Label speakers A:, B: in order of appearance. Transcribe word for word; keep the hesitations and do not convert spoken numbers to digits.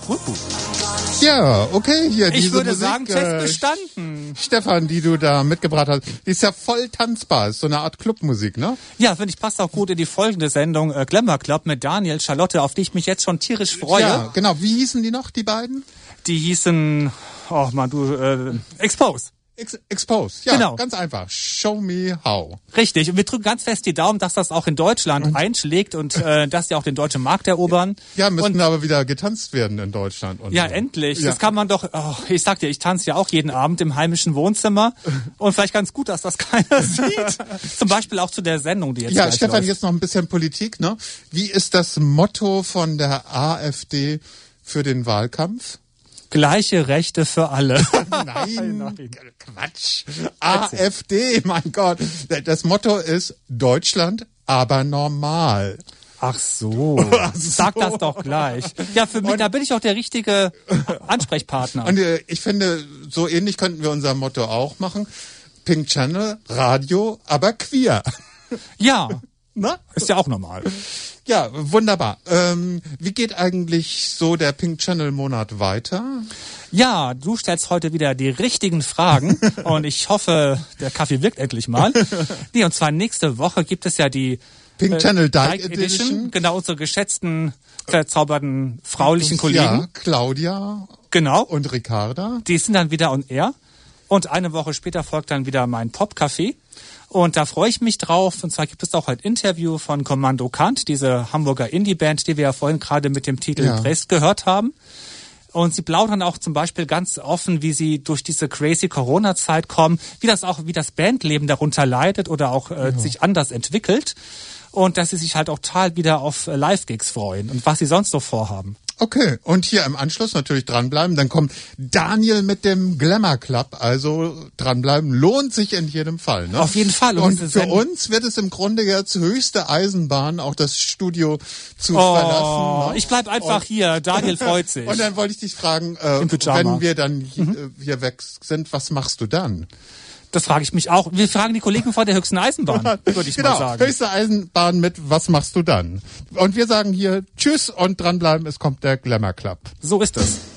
A: Ja, okay, hier
B: Ich
A: diese
B: würde
A: Musik,
B: sagen, Test
A: äh,
B: bestanden.
A: Stefan, die du da mitgebracht hast, die ist ja voll tanzbar, ist so eine Art Clubmusik, ne?
B: Ja, finde ich, passt auch gut in die folgende Sendung äh, Glamour Club mit Daniel, Charlotte, auf die ich mich jetzt schon tierisch freue.
A: Ja, genau. Wie hießen die noch, die beiden?
B: Die hießen, oh man, du, äh, Expose.
A: Ex Expose, ja,
B: Genau.
A: ganz einfach. Show me how.
B: Richtig, und wir drücken ganz fest die Daumen, dass das auch in Deutschland und? einschlägt und äh, dass die auch den deutschen Markt erobern.
A: Ja, müssen
B: und,
A: aber wieder getanzt werden in Deutschland. Und
B: ja,
A: so.
B: endlich.
A: Ja.
B: Das kann man doch, oh, ich sag dir, ich tanze ja auch jeden Abend im heimischen Wohnzimmer und vielleicht ganz gut, dass das keiner sieht. Zum Beispiel auch zu der Sendung, die jetzt
A: Ja,
B: gleich
A: Stefan,
B: läuft.
A: jetzt noch ein bisschen Politik, ne? Wie ist das Motto von der AfD für den Wahlkampf?
B: Gleiche Rechte für alle.
A: Nein, Nein. Quatsch. AfD, mein Gott. Das Motto ist Deutschland, aber normal.
B: Ach so.
A: Ach so.
B: Sag das doch gleich. Ja, für mich,
A: Und-
B: da bin ich auch der richtige Ansprechpartner.
A: Und äh, ich finde, so ähnlich könnten wir unser Motto auch machen. Pink Channel, Radio, aber queer.
B: Ja,
A: Na?
B: ist ja auch normal.
A: Ja, wunderbar. Ähm, wie geht eigentlich so der Pink Channel Monat weiter?
B: Ja, du stellst heute wieder die richtigen Fragen und ich hoffe, der Kaffee wirkt endlich mal. Nee, und zwar nächste Woche gibt es ja die
A: Pink
B: äh,
A: Channel Dyke
B: Dyke
A: Edition.
B: Genau, unsere geschätzten, verzauberten fraulichen
A: Ja,
B: Kollegen.
A: Claudia
B: Genau.
A: und Ricarda.
B: Die sind dann wieder on air. Und eine Woche später folgt dann wieder mein Popcafé. Und da freue ich mich drauf. Und zwar gibt es auch ein Interview von Kommando Kant, diese Hamburger Indie-Band, die wir ja vorhin gerade mit dem Titel
A: Ja.
B: Brest gehört haben. Und sie plaudern auch zum Beispiel ganz offen, wie sie durch diese crazy Corona-Zeit kommen, wie das auch, wie das Bandleben darunter leidet oder auch äh, sich anders entwickelt. Und dass sie sich halt auch total wieder auf äh, Live-Gigs freuen und was sie sonst so vorhaben.
A: Okay, und hier im Anschluss natürlich dranbleiben. Dann kommt Daniel mit dem Glamour Club. Also dranbleiben lohnt sich in jedem Fall. Ne?
B: Auf jeden Fall.
A: Und
B: diese
A: für
B: Sendung-
A: uns wird es im Grunde jetzt höchste Eisenbahn, auch das Studio zu
B: Oh,
A: verlassen. Ne?
B: ich bleib einfach
A: Und-
B: hier. Daniel freut sich.
A: Und dann wollte ich dich fragen, äh,
B: Im Pyjama.
A: wenn wir dann hier, äh, hier weg sind, was machst du dann?
B: Das frage ich mich auch. Wir fragen die Kollegen von der höchsten Eisenbahn, würde ich
A: genau,
B: mal sagen.
A: höchste Eisenbahn mit was machst du dann? Und wir sagen hier Tschüss und dranbleiben, es kommt der Glamour Club.
B: So ist es.